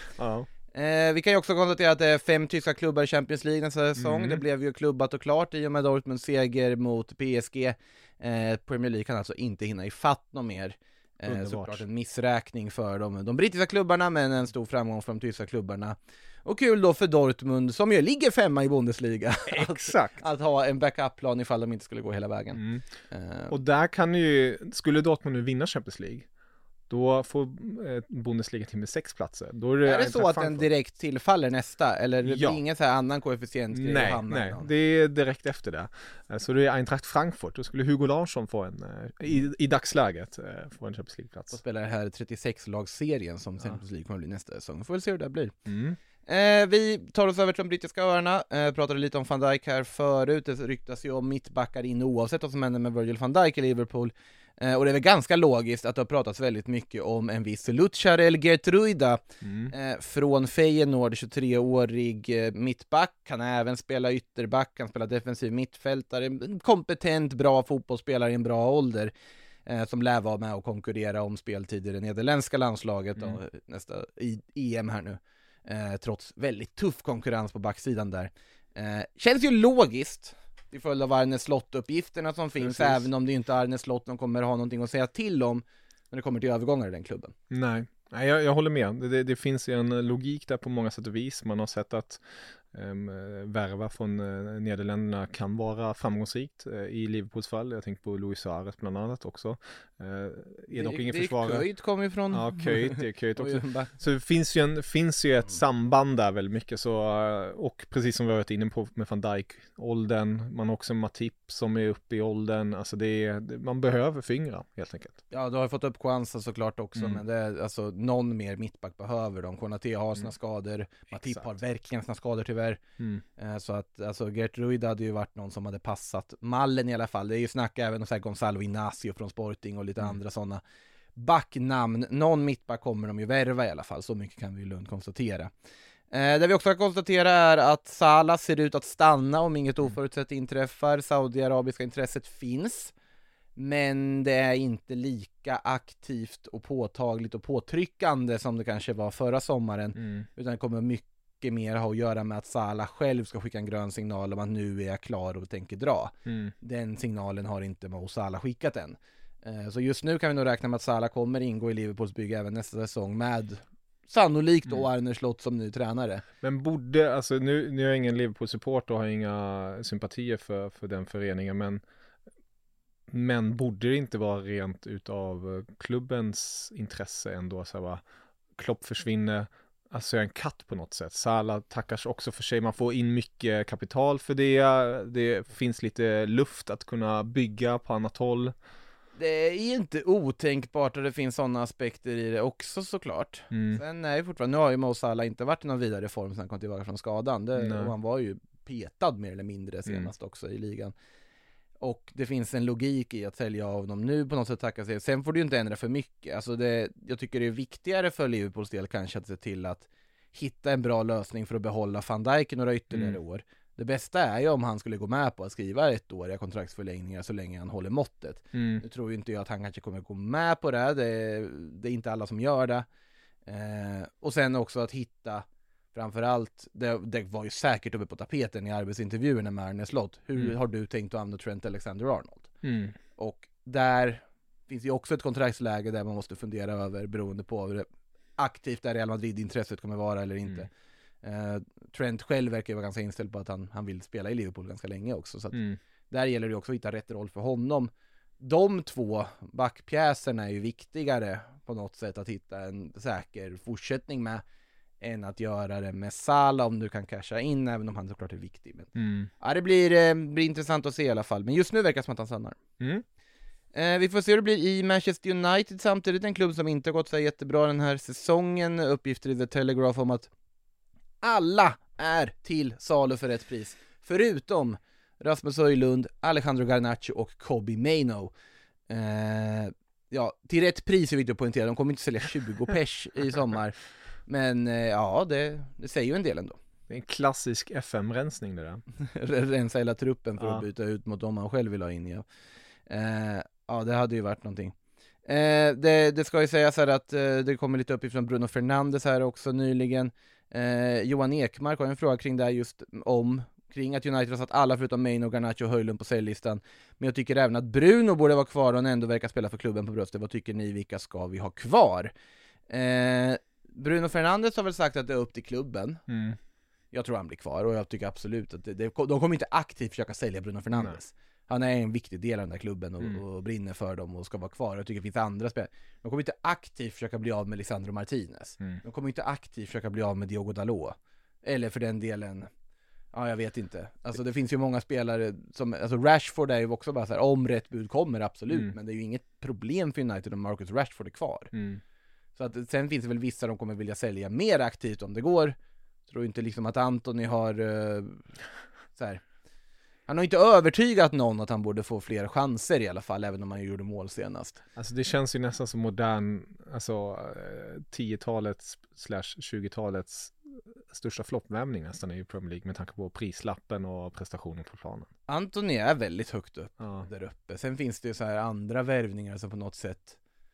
Vi kan ju också konstatera att det är 5 tyska klubbar i Champions League nästa säsong. Det blev ju klubbat och klart i och med Dortmunds seger mot PSG. Premier League kan alltså inte hinna ifatt något mer. Såklart en missräkning för de brittiska klubbarna, men en stor framgång för de tyska klubbarna. Och kul då för Dortmund som ju ligger 5 i Bundesliga.
Exakt.
att ha en backup-plan ifall de inte skulle gå hela vägen.
Och där skulle Dortmund nu vinna Champions League, då får Bundesliga till med 6 platser. Då är det
så att den direkt tillfaller nästa? Eller det blir ingen så här annan koefficient?
Nej, det är direkt efter det. Så det är Eintracht Frankfurt. Då skulle Hugo Larsson få i dagsläget få en Champions League-plats.
Och spelar det här 36-lagsserien som Champions League kommer bli nästa säsong. Får väl se hur det blir. Vi tar oss över till de brittiska öarna. Pratade lite om Van Dijk här förut. Det ryktas ju om mittbackar in oavsett vad som händer med Virgil van Dijk i Liverpool. Och det är väl ganska logiskt att det har pratats väldigt mycket om en viss Lucharel Geertruida från Feyenoord, 23-årig mittback. Kan även spela ytterback, kan spela defensiv mittfältare. En kompetent, bra fotbollsspelare i en bra ålder som lär vara med och konkurrera om speltider i det nederländska landslaget nästa EM här nu. Trots väldigt tuff konkurrens på backsidan där. Känns ju logiskt i följd av Arne Slott-uppgifterna som finns, även om det inte är Arne Slott som kommer ha någonting att säga till om när det kommer till övergångar i den klubben. Nej,
jag håller med. Det finns ju en logik där på många sätt och vis. Man har sett att värva från Nederländerna kan vara framgångsrikt i Liverpools fall. Jag tänker på Luis Suarez bland annat också. Är dock ingen försvarare.
Köjt kommer ju från...
Ja, Köjt också. Så det finns ju ett samband där väldigt mycket. Så, och precis som vi har varit inne på med Van Dijk, åldern. Man har också Matip som är uppe i åldern. Alltså man behöver fingra helt enkelt.
Ja, du har fått upp Kwanza såklart också. Men det är, alltså, någon mer mittback behöver de. Konaté har sina skador. Matip har verkligen sina skador tyvärr. Så att alltså, Geertruida hade ju varit någon som hade passat mallen i alla fall. Det är ju snack även om så här Gonzalo Inacio från Sporting och lite andra sådana backnamn. Någon mittback kommer de ju värva i alla fall. Så mycket kan vi ju lugnt konstatera. Det vi också kan konstatera är att Salah ser ut att stanna om inget oförutsett inträffar. Saudiarabiska intresset finns. Men det är inte lika aktivt och påtagligt och påtryckande som det kanske var förra sommaren. Utan det kommer mycket mer ha att göra med att Salah själv ska skicka en grön signal om att nu är jag klar och tänker dra. Den signalen har inte Mo Salah skickat än. Så just nu kan vi nog räkna med att Salah kommer ingå i Liverpools bygge även nästa säsong med sannolikt då Arne Slott som ny tränare.
Men alltså nu är jag ingen Liverpool-support och har inga sympatier för den föreningen, men Men borde det inte vara rent utav klubbens intresse ändå? Så här, va? Klopp försvinner, alltså en katt på något sätt. Salah tackar också för sig. Man får in mycket kapital för det. Det finns lite luft att kunna bygga på annat håll.
Det är inte otänkbart att det finns sådana aspekter i det också såklart. Sen är fortfarande, nu har ju Mo Salah inte varit i någon vidare form sen han kom tillbaka från skadan. Och han var ju petad mer eller mindre senast också i ligan. Och det finns en logik i att sälja av dem nu på något sätt, tacka sig. Sen får du ju inte ändra för mycket. Alltså jag tycker det är viktigare för Liverpools del kanske att se till att hitta en bra lösning för att behålla Van Dijk i några ytterligare år. Det bästa är ju om han skulle gå med på att skriva 1-åriga kontraktsförlängningar så länge han håller måttet. Nu tror ju inte jag att han kanske kommer gå med på det. Det är inte alla som gör det. Och sen också att hitta, framförallt, det var ju säkert uppe på tapeten i arbetsintervjuerna med Arne Slott. Hur har du tänkt att använda Trent Alexander-Arnold? Och där finns ju också ett kontraktsläge där man måste fundera över, beroende på hur aktivt där Real Madrid-intresset kommer vara eller inte. Trent själv verkar ju vara ganska inställd på att han vill spela i Liverpool ganska länge också. Så att där gäller det också att hitta rätt roll för honom. De två backpjäserna är ju viktigare på något sätt att hitta en säker fortsättning med än att göra det med Salah om du kan casha in, även om han såklart är viktig. Men, ja, det blir intressant att se i alla fall. Men just nu verkar det som att han stannar. Vi får se hur det blir i Manchester United samtidigt. En klubb som inte har gått så jättebra den här säsongen. Uppgifter i The Telegraph om att alla är till salu för rätt pris. Förutom Rasmus Højlund, Alejandro Garnacho och Kobbie Mainoo. Ja, till rätt pris är viktigt att poängtera. De kommer inte sälja 20 pers i sommar. Men ja, det säger ju en del ändå.
Det är en klassisk FM-rensning det där.
Rensa hela truppen för att byta ut mot dem man själv vill ha in i. Ja, det hade ju varit någonting. Det ska ju sägas här att det kommer lite uppifrån Bruno Fernandes här också nyligen. Johan Ekmark har en fråga kring det här just kring att United har satt alla förutom Mainoo, Garnacho och Højlund på säljlistan. Men jag tycker även att Bruno borde vara kvar och han ändå verkar spela för klubben på bröstet. Vad tycker ni, vilka ska vi ha kvar? Bruno Fernandes har väl sagt att det är upp till klubben. Jag tror han blir kvar och jag tycker absolut att de kommer inte aktivt försöka sälja Bruno Fernandes. Han är en viktig del av den där klubben och brinner för dem och ska vara kvar. Jag tycker det finns andra spelare. De kommer inte aktivt försöka bli av med Lisandro Martinez. De kommer inte aktivt försöka bli av med Diogo Dalot. Eller för den delen, ja jag vet inte. Alltså det finns ju många spelare som, alltså Rashford är ju också bara så här, om rätt bud kommer absolut. Men det är ju inget problem för United om Marcus Rashford är kvar. Så att sen finns det väl vissa de kommer vilja sälja mer aktivt om det går. Jag tror inte liksom att Antony har så här. Han har inte övertygat någon att han borde få fler chanser i alla fall, även om han gjorde mål senast.
Alltså det känns ju nästan som modern, alltså 10-talets / 20-talets största floppvärvning nästan i Premier League med tanke på prislappen och prestationen på planen.
Antony är väldigt högt upp där uppe. Sen finns det ju så här andra värvningar som på något sätt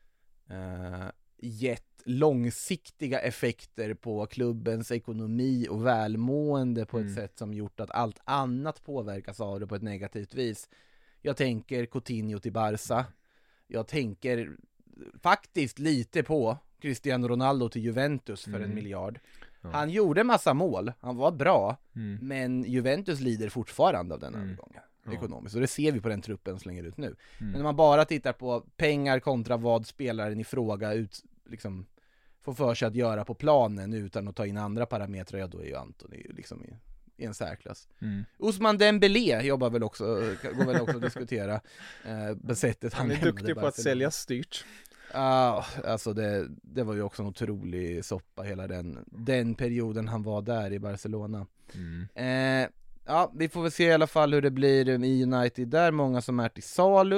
gett långsiktiga effekter på klubbens ekonomi och välmående på ett sätt som gjort att allt annat påverkas av det på ett negativt vis. Jag tänker Coutinho till Barca. Jag tänker faktiskt lite på Cristiano Ronaldo till Juventus för 1 miljard. Han gjorde massa mål, han var bra, men Juventus lider fortfarande av den övergången ekonomiskt. Och det ser vi på den truppen som lägger ut nu. Men när man bara tittar på pengar kontra vad spelaren i fråga liksom får för sig att göra på planen utan att ta in andra parametrar, ja då är ju Antony liksom i en särklass. Ousmane Dembélé går väl också att diskutera besättet
han är duktig på att sälja styrt.
Alltså det var ju också en otrolig soppa hela den perioden han var där i Barcelona. Ja, vi får väl se i alla fall hur det blir i United där, många som är till salu.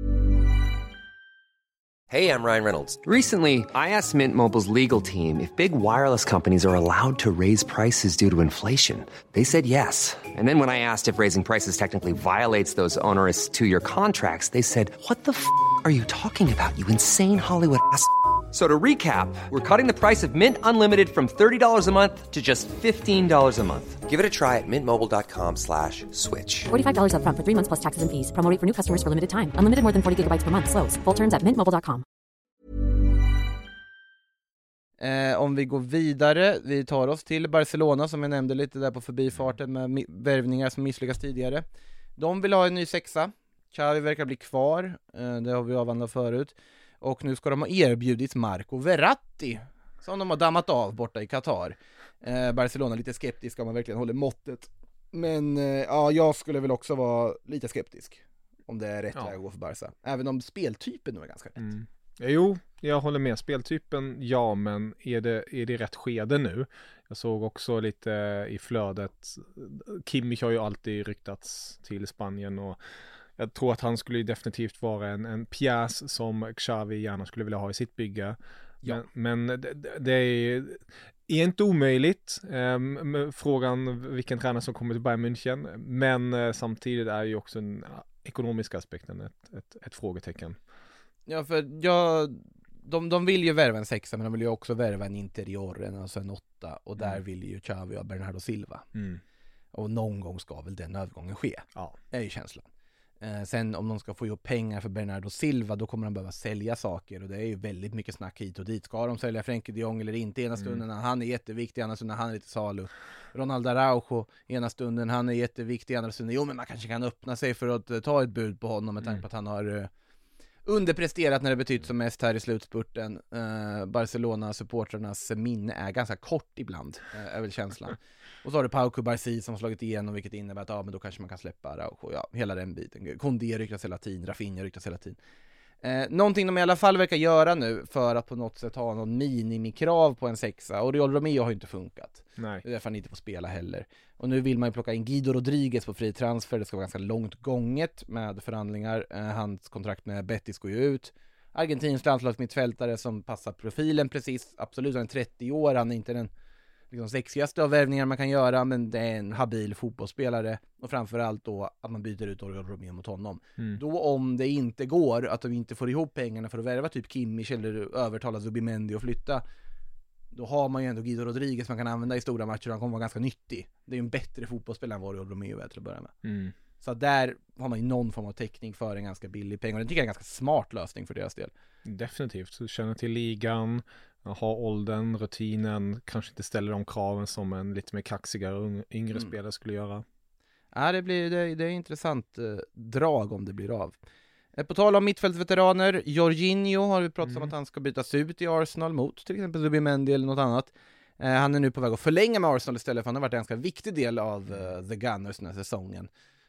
Hey, I'm Ryan Reynolds. Recently, I asked Mint Mobile's legal team if big wireless companies are allowed to raise prices due to inflation. They said yes. And then when I asked if raising prices technically violates those onerous 2-year contracts, they said, "What the f*** are you talking about, you insane Hollywood ass?" So to recap, we're cutting the price of Mint Unlimited from $30 a month to just $15 a month. Give it a try at mintmobile.com/switch.
$45 up front for 3 months plus taxes and fees. Promo rate for new customers for limited time. Unlimited more than 40 gigabytes per month. Slows full terms at mintmobile.com.
Om vi går vidare, vi tar oss till Barcelona som jag nämnde lite där på förbifarten med värvningar som misslyckas tidigare. De vill ha en ny sexa. Xavi verkar bli kvar, det har vi avhandlat förut. Och nu ska de ha erbjudit Marco Verratti, som de har dammat av borta i Qatar. Barcelona är lite skeptiska om man verkligen håller måttet. Men ja, jag skulle väl också vara lite skeptisk om det är rätt väg att gå för Barca. Även om speltypen nog är ganska rätt.
Jo, jag håller med. Speltypen, ja, men är det rätt skede nu? Jag såg också lite i flödet, Kimmich har ju alltid ryktats till Spanien och jag tror att han skulle definitivt vara en pjäs som Xavi gärna skulle vilja ha i sitt bygge. Ja. Men det är inte omöjligt. Frågan vilken tränare som kommer till Bayern München. Men samtidigt är ju också den ekonomiska aspekten ett frågetecken.
Ja, för de vill ju värva en 6, men de vill ju också värva en interior, alltså en 8. Och där vill ju Xavi och Bernardo Silva. Och någon gång ska väl den övergången ske. Ja. Det är ju känslan. Sen om de ska få ihop pengar för Bernardo Silva, då kommer de behöva sälja saker. Och det är ju väldigt mycket snack hit och dit. Ska de sälja Frenkie de Jong eller inte? Ena stunden han är jätteviktig, andra stunden han är lite salu. Ronaldo Araujo, ena stunden han är jätteviktig, andra stunden jo, men man kanske kan öppna sig för att ta ett bud på honom med tanke på att han har underpresterat när det betytt som mest här i slutspurten. Barcelona-supporternas minne är ganska kort ibland, är väl känslan. Och så har du Pau Cubarsí som slagit igenom, vilket innebär att men då kanske man kan släppa Araujo. Ja, hela den biten. Koundé ryktas hela tiden, Rafinha ryktas hela tiden. Någonting de i alla fall verkar göra nu för att på något sätt ha någon minimikrav på en 6. Oriol Romeo har ju inte funkat.
Nej.
Det är därför han inte får spela heller. Och nu vill man ju plocka in Guido Rodriguez på fri transfer. Det ska vara ganska långt gånget med förhandlingar. Hans kontrakt med Betis går ju ut. Argentins landslagsmittfältare som passar profilen precis. Absolut, han är 30 år. Han är inte den liksom sexigaste av värvningar man kan göra, men det är en habil fotbollsspelare. Och framförallt då att man byter ut Oriol Romeo mot honom. Då om det inte går, att de inte får ihop pengarna för att värva typ Kimmich eller övertala Zubimendi och flytta, då har man ju ändå Guido Rodriguez man kan använda i stora matcher och han kommer vara ganska nyttig. Det är ju en bättre fotbollsspelare än vad Oriol Romeo är till att börja med. Så där har man ju någon form av täckning för en ganska billig peng, och det tycker jag är en ganska smart lösning för deras del.
Definitivt, så känner till ligan, ha åldern, rutinen, kanske inte ställer de kraven som en lite mer kaxigare yngre spelare skulle göra.
Ja, det är intressant drag om det blir av. På tal om mittfältsveteraner, Jorginho har vi pratat om att han ska bytas ut i Arsenal mot till exempel Zubimendi eller något annat. Han är nu på väg att förlänga med Arsenal istället, för han har varit en ganska viktig del av The Gunners den här säsongen.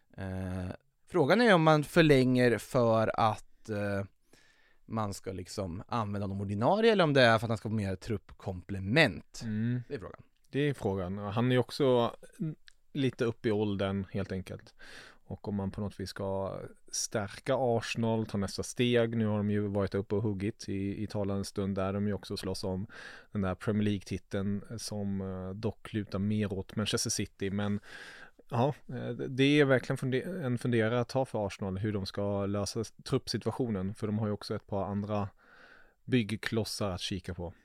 Frågan är om man förlänger för att man ska liksom använda de ordinarie eller om det är för att han ska få mer truppkomplement. Det är frågan. Det
är frågan. Han är ju också lite upp i åldern helt enkelt. Och om man på något vis ska stärka Arsenal, ta nästa steg. Nu har de ju varit uppe och huggit i talande stund där de ju också slåss om den där Premier League-titeln som dock lutar mer åt Manchester City. Men ja, det är verkligen en funderare att ta för Arsenal hur de ska lösa truppsituationen. För de har ju också ett par andra byggklossar att kika på.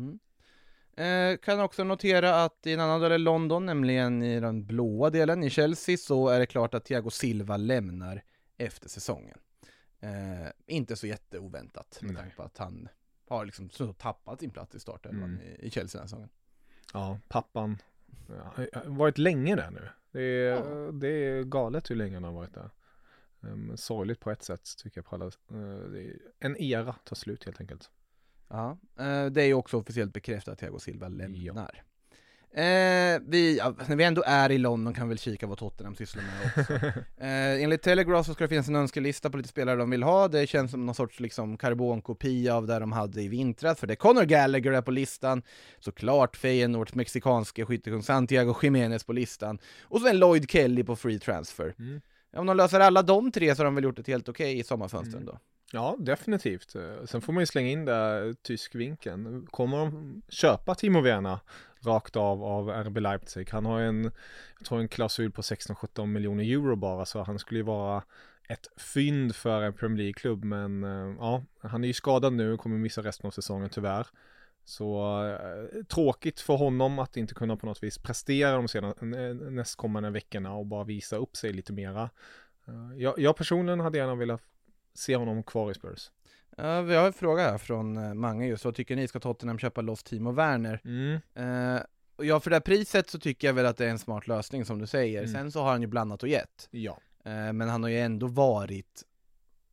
Kan också notera att i en annan del i London, nämligen i den blåa delen i Chelsea, så är det klart att Thiago Silva lämnar efter säsongen. Inte så jätteoväntat med tanke på att han har liksom så tappat sin plats i starten i Chelsea den säsongen.
Ja, pappan har varit länge där nu. Det är galet hur länge han har varit där. Sorgligt på ett sätt tycker jag. Det är en era tar slut helt enkelt.
Ja, det är ju också officiellt bekräftat att Thiago Silva lämnar. När vi ändå är i London kan vi väl kika vad Tottenham sysslar med också. Enligt Telegraph så ska det finnas en önskelista på lite spelare de vill ha. Det känns som någon sorts liksom karbonkopia av där de hade i vintras. För det är Conor Gallagher är på listan. Såklart Feyenoords mexikanske skyttekung Santiago Jiménez på listan. Och så en Lloyd Kelly på free transfer. Om de löser alla de tre så har de väl gjort ett helt okej i sommarfönstren då.
Ja, definitivt. Sen får man ju slänga in där tysk vinkeln. Kommer de köpa Timo Werner rakt av RB Leipzig? Han har en klausul på 16-17 miljoner euro bara, så han skulle ju vara ett fynd för en Premier League-klubb. Men ja, han är ju skadad nu, kommer missa resten av säsongen tyvärr. Så tråkigt för honom att inte kunna på något vis prestera de nästkommande veckorna och bara visa upp sig lite mera. Jag personligen hade gärna velat se honom kvar i Spurs.
Vi har en fråga här från Mange just. Vad tycker ni, ska Tottenham köpa loss Timo Werner? Ja, för det här priset så tycker jag väl att det är en smart lösning som du säger. Sen så har han ju blandat och gett.
Ja.
Men han har ju ändå varit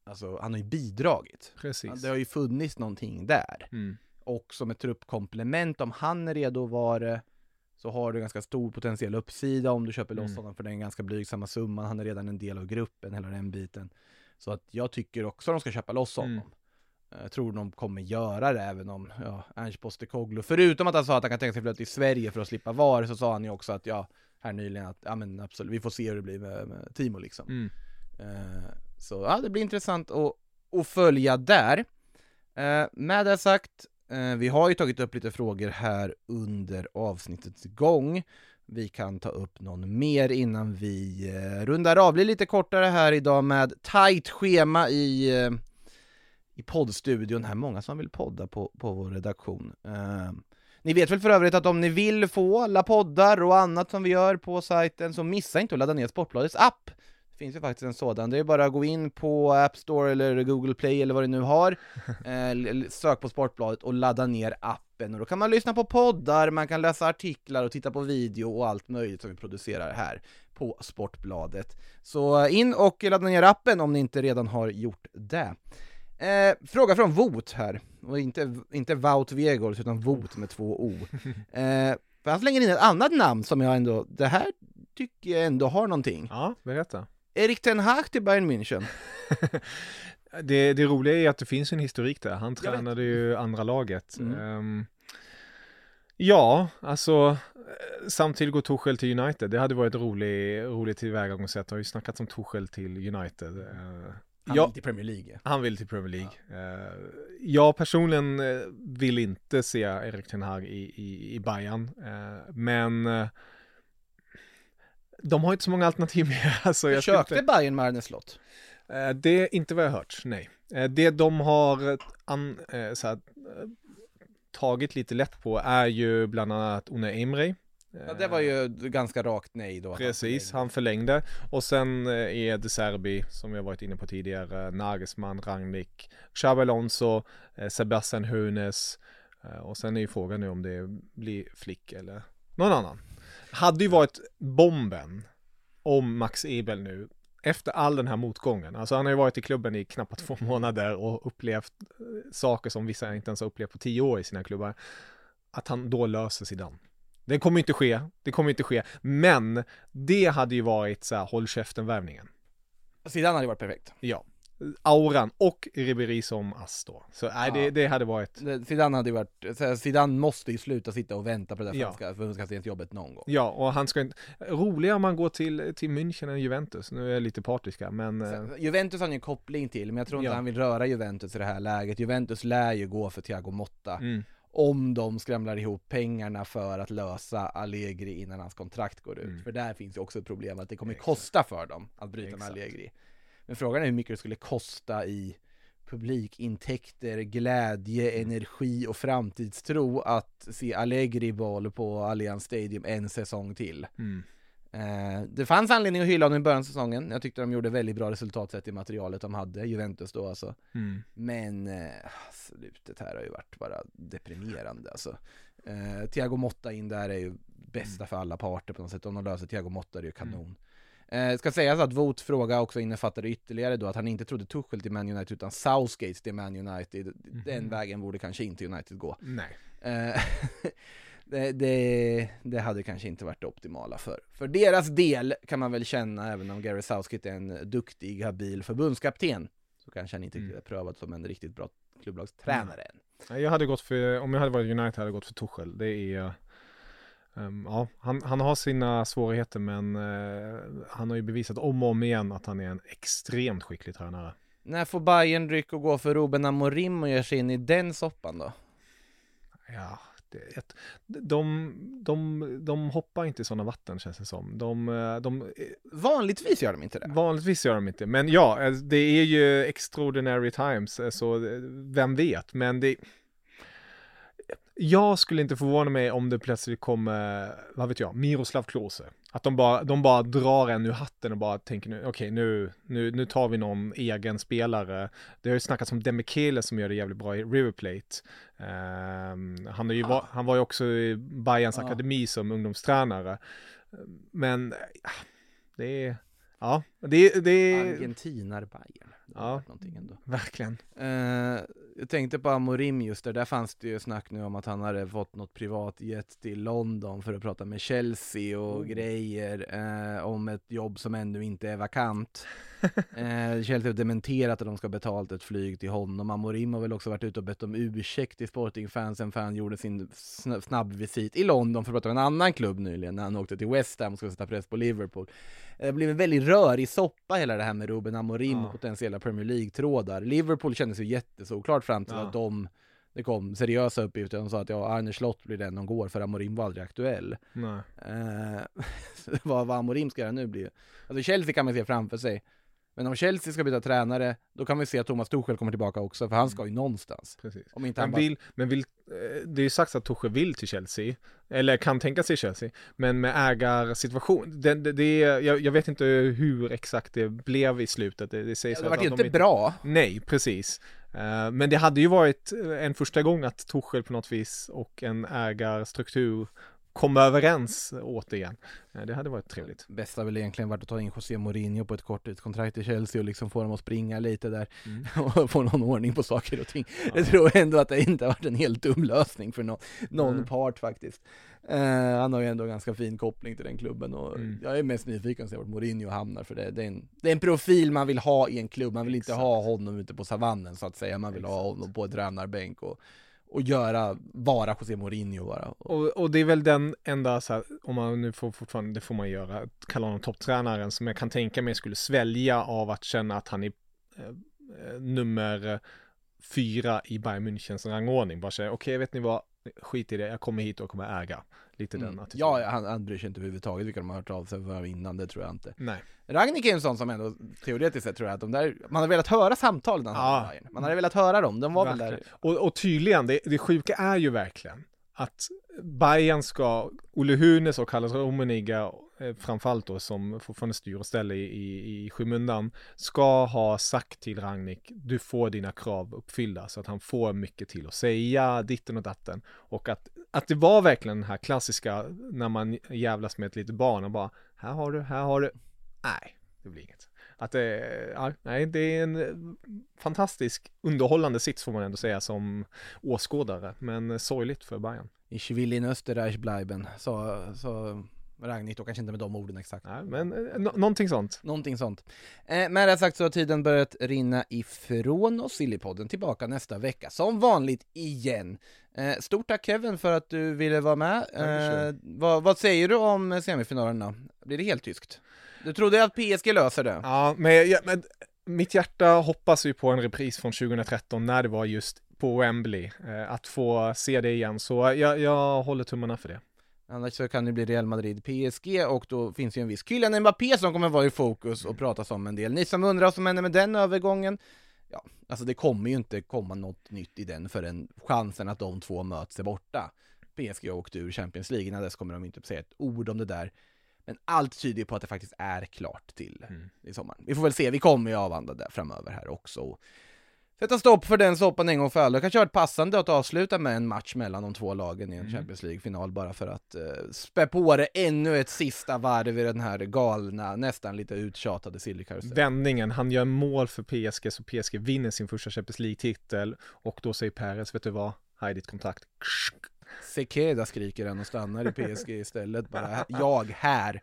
alltså han har ju bidragit.
Precis.
Det har ju funnits någonting där. Och som ett truppkomplement, om han är redo att vara, så har du ganska stor potentiell uppsida om du köper loss honom för den ganska blygsamma summan. Han är redan en del av gruppen, hela den biten. Så att jag tycker också att de ska köpa loss honom. Jag tror de kommer göra det, även om Ange Postecoglou, förutom att han sa att han kan tänka sig flytta till Sverige för att slippa VAR, så sa han ju också att här nyligen att men absolut, vi får se hur det blir med Timo liksom. Så det blir intressant att följa där. Med det sagt, vi har ju tagit upp lite frågor här under avsnittets gång. Vi kan ta upp någon mer innan vi rundar av. Blir lite kortare här idag med tajt schema i poddstudion här. Många som vill podda på vår redaktion. Ni vet väl för övrigt att om ni vill få alla poddar och annat som vi gör på sajten, så missa inte att ladda ner Sportbladets app. Det finns ju faktiskt en sådan. Det är bara att gå in på App Store eller Google Play eller vad det nu har. Sök på Sportbladet och ladda ner appen. Och då kan man lyssna på poddar, man kan läsa artiklar och titta på video och allt möjligt som vi producerar här på Sportbladet. Så in och ladda ner appen om ni inte redan har gjort det. Fråga från Vot här. Och inte Wout Vegors utan Vot med 2 O. För han slänger in ett annat namn som jag ändå, det här tycker jag ändå har någonting.
Ja, berätta.
Erik Ten Hag till Bayern München.
Det roliga är att det finns en historik där. Han tränade ju andra laget. Ja, alltså samtidigt går Tuchel till United. Det hade varit roligt tillvägagångssätt. Jag har ju snackat om Tuchel till United.
Han vill till Premier League.
Han vill till Premier League. Jag personligen vill inte se Erik Ten Hag i Bayern. Men de har inte så många alternativ mer. Alltså,
Försökte Bayern med Arne Slott?
Det är inte vad jag har hört, nej. Det de har tagit lite lätt på är ju bland annat Unai Emery.
Ja, det var ju ganska rakt nej då.
Precis, han förlängde. Och sen är De Serbi, som jag varit inne på tidigare, Nagelsmann, Rangnick, Xabi Alonso, Sebastian Hoeneß. Och sen är ju frågan nu om det blir Flick eller någon annan. Hade ju varit bomben om Max Ebel nu, efter all den här motgången. Alltså han har ju varit i klubben i knappt 2 månader och upplevt saker som vissa inte ens har upplevt på 10 år i sina klubbar. Att han då löser Zidane. Det kommer inte ske. Men det hade ju varit så här, håll käften-värvningen.
Zidane hade varit perfekt.
Ja. Auran och Ribéry som ass då. Så det hade varit...
Zidane hade ju varit... Zidane måste ju sluta sitta och vänta på det där förbundskaptensjobbet någon gång.
Ja, och han ska inte... Roligare om man går till München än Juventus. Nu är jag lite partiska, men...
Juventus har han ju en koppling till, men jag tror inte han vill röra Juventus i det här läget. Juventus lär ju gå för Thiago Motta. Om de skramlar ihop pengarna för att lösa Allegri innan hans kontrakt går ut. För där finns ju också ett problem att det kommer kosta för dem att bryta med Allegri. Men frågan är hur mycket det skulle kosta i publikintäkter, glädje, energi och framtidstro att se Allegri boll på Allianz Stadium en säsong till. Det fanns anledning att hylla dem i början av säsongen. Jag tyckte de gjorde väldigt bra resultat sett i materialet de hade, Juventus då alltså. Men slutet här har ju varit bara deprimerande alltså. Thiago Motta in där är ju bästa för alla parter på något sätt. Om de löser Thiago Motta är det ju kanon. Ska sägas att Vot fråga också innefattade ytterligare då att han inte trodde Tuchel till Man United utan Southgate till Man United. Den vägen borde kanske inte United gå.
Nej.
Det hade kanske inte varit det optimala för deras del, kan man väl känna, även om Gary Southgate är en duktig, habil förbundskapten, så kanske han inte är prövad som en riktigt bra klubblagstränare än.
Jag hade gått för, om jag hade varit United hade jag gått för Tuchel. Det är han har sina svårigheter, men han har ju bevisat om och om igen att han är en extremt skicklig tränare.
När får Bayern ryck och gå för Ruben Amorim och ger sig in i den soppan då?
Ja, de hoppar inte i sådana vatten, känns det som.
Vanligtvis gör de inte det.
Vanligtvis gör de inte. Men ja, det är ju extraordinary times, så vem vet. Men jag skulle inte förvåna mig om det plötsligt kommer, vad vet jag, Miroslav Klose. Att de bara drar en ur hatten och bara tänker okej, nu tar vi någon egen spelare. Det har ju snackats om Dembele som gör det jävligt bra i River Plate. Han var ju också i Bayerns akademi som ungdomstränare. Men det är... Ja, det är...
Argentinar Bayern.
Ja,
någonting ändå.
Verkligen.
Jag tänkte på Amorim just där fanns det ju snack nu om att han hade fått något privatjet till London för att prata med Chelsea och grejer om ett jobb som ännu inte är vakant. Chelsea har dementerat att de ska betalt ett flyg till honom. Amorim har väl också varit ute och bett om ursäkt till Sporting-fansen för han gjorde sin snabb visit i London för att prata med en annan klubb nyligen när han åkte till West Ham och skulle sätta press på Liverpool. Det blev en väldigt rörig soppa hela det här med Ruben Amorim och potentiella Premier League-trådar. Liverpool kändes ju jättesoklart fram till att det kom seriösa uppgifter. De sa att Arne Slott blir den de går för Amorim var aldrig aktuell.
Nej.
Vad Amorim ska göra nu blir alltså Chelsea kan man se framför sig. Men om Chelsea ska byta tränare, då kan vi se att Thomas Tuchel kommer tillbaka också, för han ska ju någonstans.
Precis.
Om inte
det är ju sagt att Tuchel vill till Chelsea, eller kan tänka sig Chelsea, men med ägarsituation, jag vet inte hur exakt det blev i slutet. Det sägs
det var ju inte bra.
Nej, precis. Men det hade ju varit en första gång att Tuchel på något vis och en ägarstruktur komma överens återigen. Det hade varit trevligt.
Bästa väl egentligen varit att ta in José Mourinho på ett korttidskontrakt i Chelsea och liksom få dem att springa lite där och få någon ordning på saker och ting. Ja. Jag tror ändå att det inte varit en helt dum lösning för någon part faktiskt. Han har ju ändå ganska fin koppling till den klubben och jag är mest nyfiken att se vart Mourinho hamnar, för det är en profil man vill ha i en klubb. Man vill inte ha honom ute på savannen så att säga. Man vill ha honom på ett tränarbänk och vara José Mourinho bara.
Och det är väl den enda, så här, om man nu får fortfarande, det får man göra, kalla honom topptränaren, som jag kan tänka mig skulle svälja av att känna att han är nummer 4 i Bayern Münchens rangordning. Bara säga, okej, vet ni vad, skit i det, jag kommer hit och kommer äga. Lite den attityden. Ja,
han bryr sig inte överhuvudtaget vilka de har hört av sig för innan, det tror jag inte.
Nej.
Ragnik är en sån som ändå teoretiskt sett tror jag att man har velat höra samtalen man hade velat höra dem, de var verkligen
väl där. Och tydligen, det sjuka är ju verkligen att Bayern ska, Olle Hunes och Carlos Rummenigge framförallt då, som fortfarande styr och ställer i skymundan, ska ha sagt till Ragnik, du får dina krav uppfyllda, så att han får mycket till att säga, ditten och datten. Och att det var verkligen den här klassiska, när man jävlas med ett litet barn och bara, här har du. Nej, det blir inget. Det är en fantastisk underhållande sits får man ändå säga som åskådare, men sorgligt för Bayern.
Ich will in Österreich bleiben, så Ragnik då, kanske inte med de orden exakt.
Nej, men någonting sånt.
Någonting sånt. Med det sagt så har tiden börjat rinna ifrån oss. Sillypodden tillbaka nästa vecka, som vanligt igen. Stort tack Kevin för att du ville vara med. Vad säger du om semifinalerna? Blir det helt tyskt? Du trodde att PSG löser det?
Ja, men mitt hjärta hoppas ju på en repris från 2013 när det var just på Wembley. Att få se det igen, så jag håller tummarna för det.
Annars så kan det bli Real Madrid PSG, och då finns ju en viss Kylian Mbappé som kommer vara i fokus och pratas om en del. Ni som undrar vad som händer med den övergången, ja, alltså det kommer ju inte komma något nytt i den förrän chansen att de två möts är borta. PSG åkte ur Champions League, innan dess kommer de inte säga ett ord om det där. Men allt tyder på att det faktiskt är klart till i sommar. Vi får väl se, vi kommer ju avhandla det framöver här också. Sätta stopp för den soppan en gång för alla. Det kanske har varit passande att avsluta med en match mellan de två lagen i en Champions League-final, bara för att spä på det ännu ett sista varv i den här galna, nästan lite uttjatade sillykarusellen.
Vändningen, han gör mål för PSG, så PSG vinner sin första Champions League-titel, och då säger Perez, vet du vad? Här ditt kontrakt.
Sekeda skriker han och stannar i PSG istället. Bara, jag här.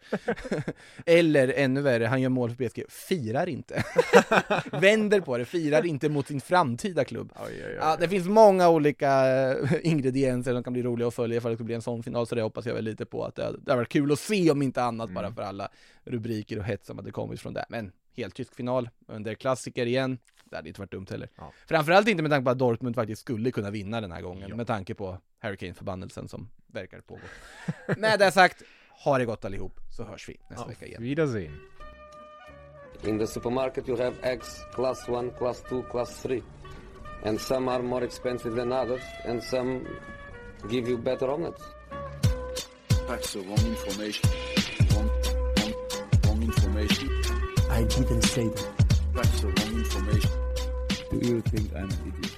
Eller ännu värre, han gör mål för PSG, firar inte. Vänder på det, firar inte mot sin framtida klubb. Oj. Ja, det finns många olika ingredienser som kan bli roliga att följa ifall det ska bli en sån final, så det hoppas jag väl lite på att det har varit kul att se, om inte annat bara för alla rubriker och hets som hade kommit från det. Men helt tysk final, under klassiker igen. Det hade inte varit dumt heller. Ja. Framförallt inte med tanke på att Dortmund faktiskt skulle kunna vinna den här gången. Ja. Med tanke på Hurricane-förbannelsen som verkar pågå. Med det sagt, ha det gott allihop, så hörs vi nästa vecka igen.
Wiedersehen.
In the supermarket you have eggs class 1, class 2, class 3. And some are more expensive than others, and some give you better omelets.
That's the wrong information. Wrong information.
I didn't say that.
That's the wrong information.
Do you think I'm an idiot?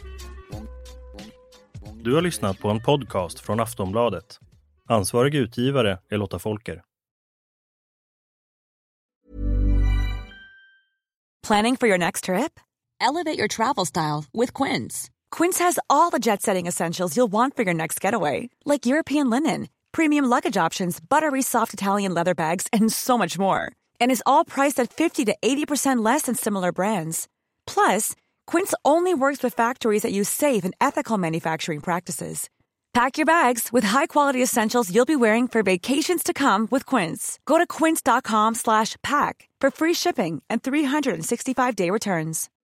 Du har lyssnat på en podcast från Aftonbladet. Ansvarig utgivare är Lotta Folker.
Planning for your next trip? Elevate your travel style with Quince.
Quince has all the jet-setting essentials you'll want for your next getaway, like European linen, premium luggage options, buttery soft Italian leather bags, and so much more. And is all priced at 50 to 80% less than similar brands. Plus, Quince only works with factories that use safe and ethical manufacturing practices. Pack your bags with high-quality essentials you'll be wearing for vacations to come with Quince. Go to quince.com/pack for free shipping and 365-day returns.